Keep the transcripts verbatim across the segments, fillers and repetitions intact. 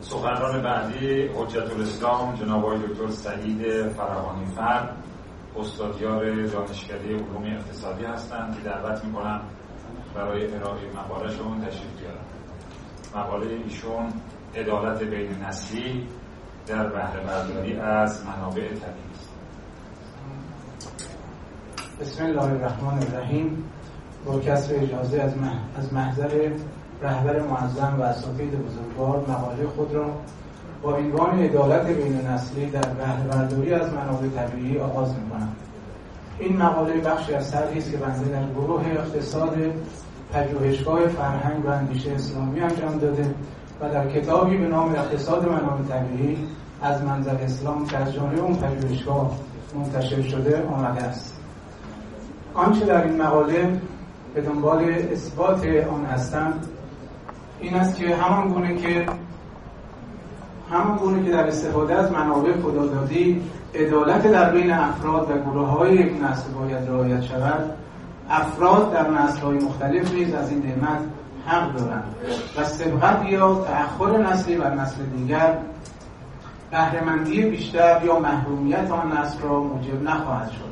سخنران بعدی حجت الاسلام جناب آقای دکتر سعید فرغانی فرد، استادیار دانشکده علوم اقتصادی هستند که دعوت میکنم برای ارائه مقاله‌شون تشریف بیارن. مقاله ایشون عدالت بین نسلی در بهره برداری از منابع طبیعی است. بسم الله الرحمن الرحیم. با کسب اجازه از از محضر رهبر معظم و اساتید بزرگوار مقاله خود را با عنوان عدالت بین نسلی در بهره برداری از منابع طبیعی آغاز می‌کنم. این مقاله بخشی از طرحی است که بنده در گروه اقتصاد پژوهشگاه فرهنگ و اندیشه اسلامی انجام داده و در کتابی به نام اقتصاد منابع طبیعی از منظر اسلام که از جانب اون پژوهشگاه منتشر شده آمده است. آنچه در این مقاله به دنبال اثبات آن هستم این است که همان گونه که همان گونه که در استفاده از منابع خدادادی عدالت در بین افراد و گروه‌های یک نسل باید رعایت شود، افراد در نسل‌های مختلف نیز از این نعمت حق دارند و سبقت یا تأخر نسلی بر نسل دیگر بهره‌مندی بیشتر یا محرومیت آن نسل را موجب نخواهد شد.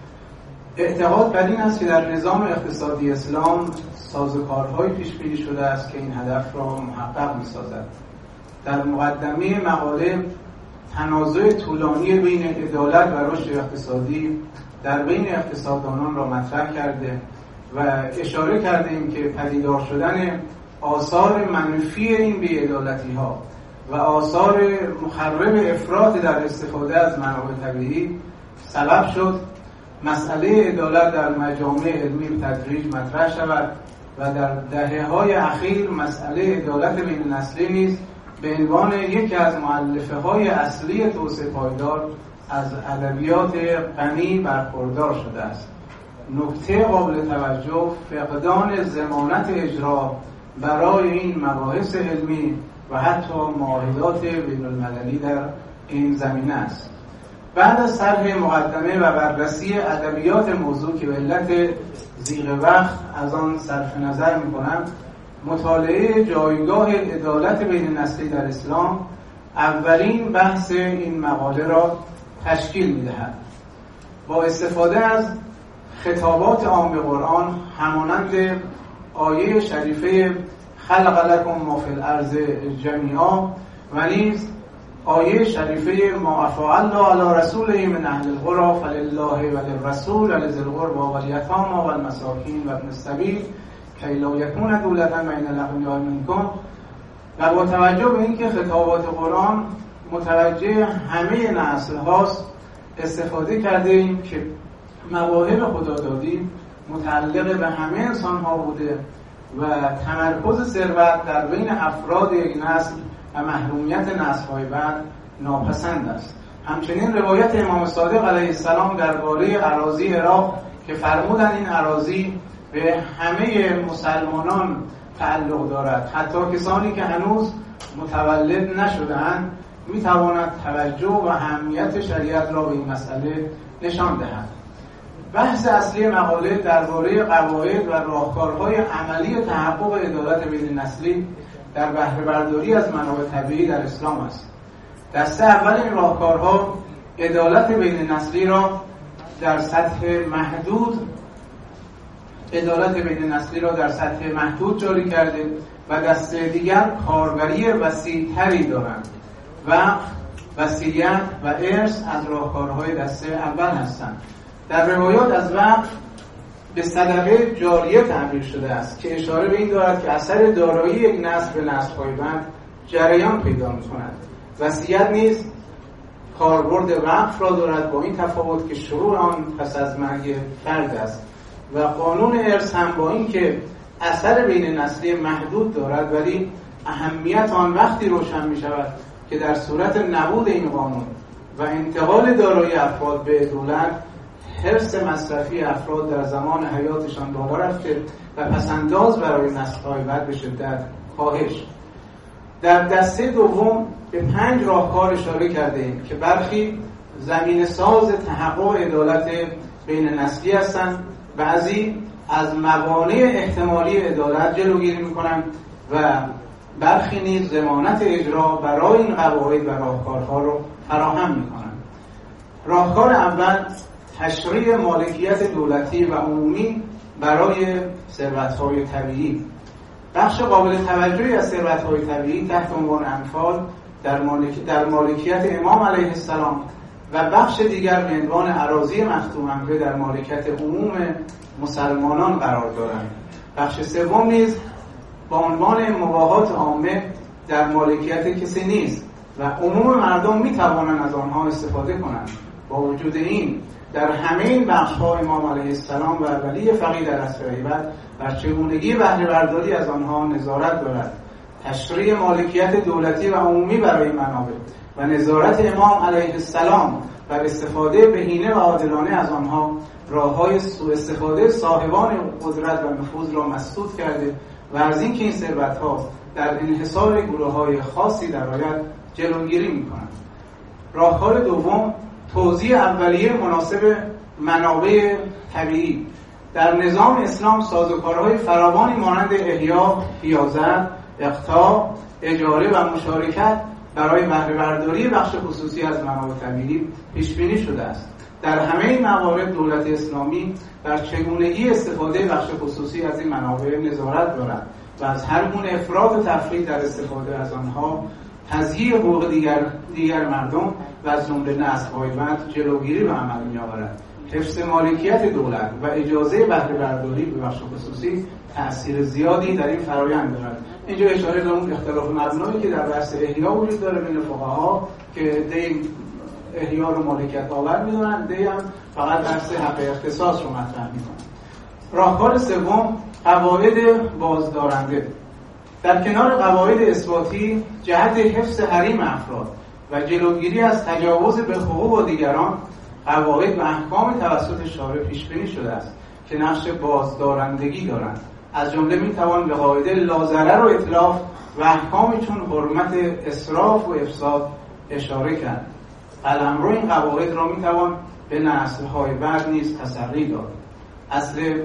اعتقاد بر این است که در نظام اقتصادی اسلام سازوکارهای پیش‌بینی شده است که این هدف را محقق می‌سازد. در مقدمه مقاله تنازع طولانی بین عدالت و رشد اقتصادی در بین اقتصاددانان را مطرح کرده و اشاره کردیم که پدیدار شدن آثار منفی این بی‌عدالتی‌ها و آثار مخرب افراط در استفاده از منابع طبیعی سبب شد مسئله عدالت در مجامع علمی به تدریج مطرح شود و در دهه‌های اخیر مسئله عدالت بین نسلی نیز به عنوان یکی از مؤلفه‌های اصلی توسعه پایدار از ادبیات غنی برخوردار شده است. نکته قابل توجه فقدان ضمانت اجرا برای این مباحث علمی و حتی معاهدات بین‌المللی در این زمینه است. بعد از طرح مقدمه و بررسی ادبیات موضوع که به علت ضیق وقت از آن صرف نظر می‌کنم، مطالعه جایگاه عدالت بین نسلی در اسلام اولین بحث این مقاله را تشکیل می‌دهد. با استفاده از خطابات عام قرآن همانند آیه شریفه خلق لکم ما فی الارض جمیعا و نیز آیه شریفه ما افاء الله علی رسوله من اهل القری فلله وللرسول ولذی القربى والیتامی والمساکین وابن السبیل کی لا یکون دولة بین الاغنیاء منکم، و با توجه به اینکه خطابات قرآن متوجه همه نسل هاست استفاده کرده ایم که مواهب خدادادی متعلق به همه انسان ها بوده و تمرکز ثروت در بین افراد یک نسل و محرومیت نسل‌های بعد ناپسند است. همچنین روایت امام صادق علیه السلام درباره اراضی عراق که فرمودند این اراضی به همه مسلمانان تعلق دارد، حتی کسانی که هنوز متولد نشده‌اند، می‌تواند توجه و اهمیت شریعت را به این مسئله نشان دهد. بحث اصلی مقاله درباره قواعد و راهکارهای عملی تحقق عدالت بین نسلی در بهره برداری از منابع طبیعی در اسلام است. دسته اول این راهکارها عدالت بین نسلی را در سطح محدود عدالت بین نسلی را در سطح محدود جاری کرده و دسته دیگر کاربری وسیع‌تری دارند. وقف، وصیت و ارث از راهکارهای دسته اول هستند. در روایات از وقف به صدقه جاریه تعبیر شده است که اشاره به این دارد که اثر دارایی یک نسل به نسل‌های بعد جریان پیدا می‌کند. وصیت نیز کاربرد وقف را دارد، با این تفاوت که شروع آن پس از مرگ فرد است، و قانون ارث هم با این که اثر بین نسلی محدود دارد ولی اهمیت آن وقتی روشن می‌شود که در صورت نبود این قانون و انتقال دارایی افراد به دولت، حرص مصرفی افراد در زمان حیاتشان بالا رفته و پسنداز برای نسل‌های بعد به شدت کاهش. در دسته دوم به پنج راهکار اشاره کرده‌ایم که برخی زمین ساز تحقق عدالت بین نسلی هستند، بعضی از موانع احتمالی عدالت جلوگیری می‌کنند و برخی نیز ضمانت اجرا برای این قواعد و راهکارها رو فراهم می‌کنند. راهکار اول تشریع مالکیت دولتی و عمومی برای ثروت‌های طبیعی. بخش قابل توجهی از ثروت‌های طبیعی تحت عنوان انفال در, مالک... در مالکیت امام علیه السلام و بخش دیگر به عنوان اراضی مختوم‌امر در مالکیت عموم مسلمانان قرار دارند. بخش سوم نیز با عنوان مباحات عامه در مالکیت کسی نیست و عموم مردم می‌توانند از آنها استفاده کنند. با وجود این در همه این بخش‌ها امام علیه السلام و ولی فقیه در عصر غیبت بر چگونگی بهره برداری از آنها نظارت دارد. تشریع مالکیت دولتی و عمومی برای منابع و نظارت امام علیه السلام بر استفاده بهینه و عادلانه از آنها راه‌های سوء استفاده صاحبان قدرت و نفوذ را مسدود کرده و از اینکه این ثروت‌ها در انحصار گروه‌های خاصی در آید جلوگیری می‌کنند. راهکار دوم توزیع اولیه مناسب منابع طبیعی. در نظام اسلام سازوکارهای فراوانی مانند احیا، حیازت، اقطاع، اجاره و مشارکت برای بهره برداری بخش خصوصی از منابع طبیعی پیش بینی شده است. در همه این موارد دولت اسلامی بر چگونگی استفاده بخش خصوصی از این منابع نظارت دارد و از هر گونه افراط و تفریط در استفاده از آنها، تضییع حقوق دیگر دیگر مردم و از جمله نسل‌های بعد جلوگیری به عمل می‌آورد. حفظ مالکیت دولت و اجازه بهره برداری به بخش خصوصی تأثیر زیادی در این فرآیند دارد. اینجا اشاره به اون اختلاف مبنایی که در بحث احیا وجود داره بین فقها که دی احیا رو مالکیت آور می‌دونن، دی هم فقط بحث حق اختصاص رو مطرح می‌کنن. راهکار سوم قواعد بازدارنده. در کنار قواعد اثباتی جهت حفظ حریم افراد و جلوگیری از تجاوز به حقوق دیگران، قواعد و احکام توسط شارع پیش بینی شده است که نقش بازدارندگی دارند. از جمله میتوان به قاعده لاضرر و اتلاف و احکامی چون حرمت اسراف و افساد اشاره کرد. قلمرو این قواعد را میتوان به نسل‌های بعد نیز تسری داد. اصل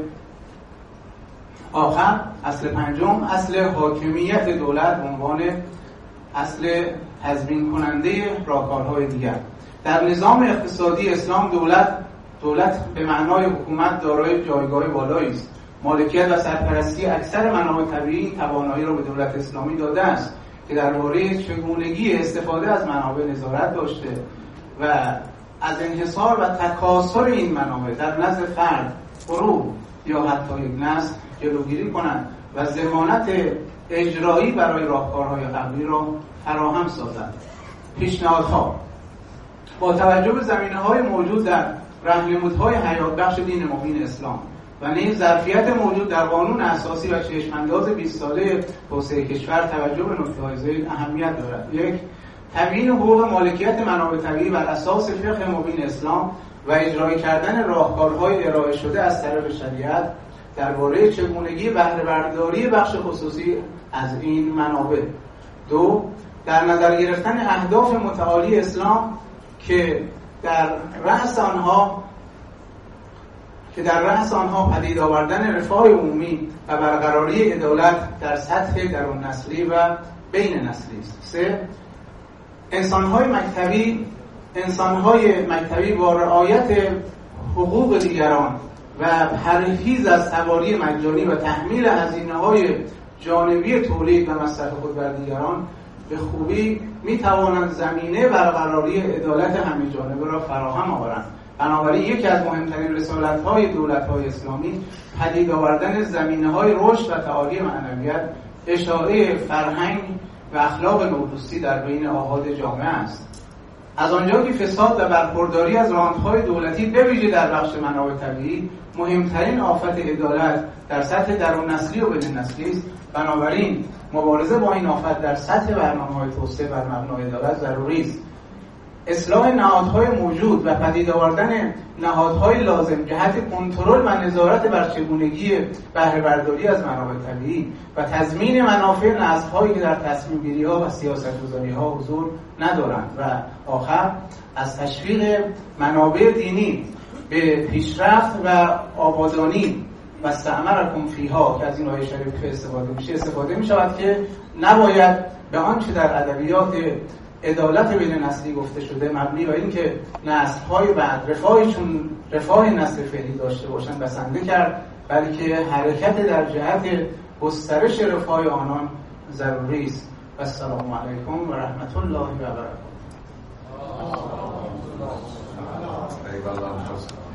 آخر، اصل پنجم، اصل حاکمیت دولت به عنوان اصل تضمین کننده راهکارهای دیگر. در نظام اقتصادی اسلام دولت دولت به معنای حکومت دارای جایگاه بالایی است. مالکیت و سرپرستی اکثر منابع طبیعی توانایی را به دولت اسلامی داده است که درباره چگونگی استفاده از منابع نظارت داشته و از انحصار و تکاثر این منابع در نزد فرد، گروه یا حتی یک نسل جلوگیری کنند و ضمانت اجرایی برای راهکارهای قبلی را فراهم سازند. پیشنهادها با توجه به زمینه‌های موجود در راهنمودهای حیات بخش دین مبین اسلام و نیز ظرفیت موجود در قانون اساسی و چشم‌انداز بیست ساله توسعه کشور، توجه به نکته‌های ذیل اهمیت دارد. یک، تبیین حقوق مالکیت منابع طبیعی بر اساس فقه مبین اسلام و اجرای کردن راهکارهای ارائه شده از طرف شریعت درباره چگونگی بهره برداری بخش خصوصی از این منابع. دو، در نظر گرفتن اهداف متعالی اسلام که در رأس آنها که در رأس آنها پدید آوردن رفاه عمومی و برقراری عدالت در سطح درون نسلی و بین نسلی است. سه، انسان‌های مکتبی انسان‌های مکتبی با رعایت حقوق دیگران و پرهیز از سواری مجانی و تحمیل هزینه‌های جانبی تولید و مصرف خود بر دیگران به خوبی می‌توانند زمینه برقراری عدالت همه‌جانبه را فراهم آورند. بنابراین یکی از مهمترین رسالت‌های دولت‌های اسلامی پدید آوردن زمینه‌های رشد و تعالی معنویت، اشاعه فرهنگ و اخلاق نودوستی در بین آحاد جامعه است. از آنجا که فساد و برخورداری از راندهای دولتی به ویژه در بخش منابع طبیعی مهمترین آفت عدالت در سطح درون نسلی و بین نسلی است، بنابراین مبارزه با این آفت در سطح برنامه‌های توسعه بر مبنای عدالت ضروری است. اصلاح نهادهای موجود و پدید آوردن نهادهای لازم جهت کنترل و نظارت بر چگونگی بهره برداری از منابع طبیعی و تضمین منافع نسل‌هایی که در تصمیم‌گیری‌ها و سیاست‌گذاری‌ها حضور ندارند. و آخر، از تشویق منابع دینی به پیشرفت و آبادانی و استعمرکم فیها که از این آیه شریف که استفاده میشه استفاده میشود که نباید به آنچه در ادبیات عدالت بین نسلی گفته شده مبنی بر اینکه نسل‌های بعد رفاهشون رفاه نسل فعلی داشته باشن بسنده کرد، بلکه حرکت در جهت گسترش رفاه آنان ضروری است. و السلام علیکم و رحمت الله و برکاته.